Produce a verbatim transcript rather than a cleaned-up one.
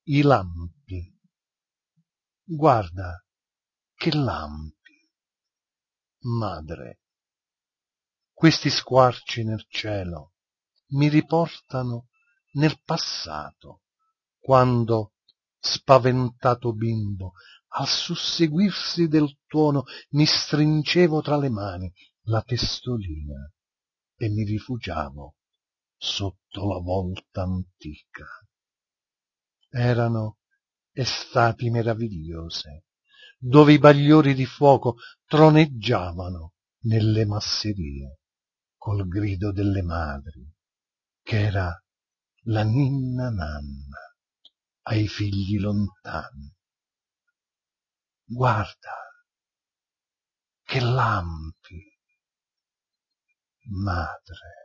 i lampi. Guarda che lampi, madre. Questi squarci nel cielo mi riportano nel passato, quando, spaventato bimbo, al susseguirsi del tuono mi stringevo tra le mani la testolina e mi rifugiavo sotto la volta antica. Erano estati meravigliose, dove i bagliori di fuoco troneggiavano nelle masserie, col grido delle madri, che era la ninna nanna ai figli lontani. Guarda che lampi, madre.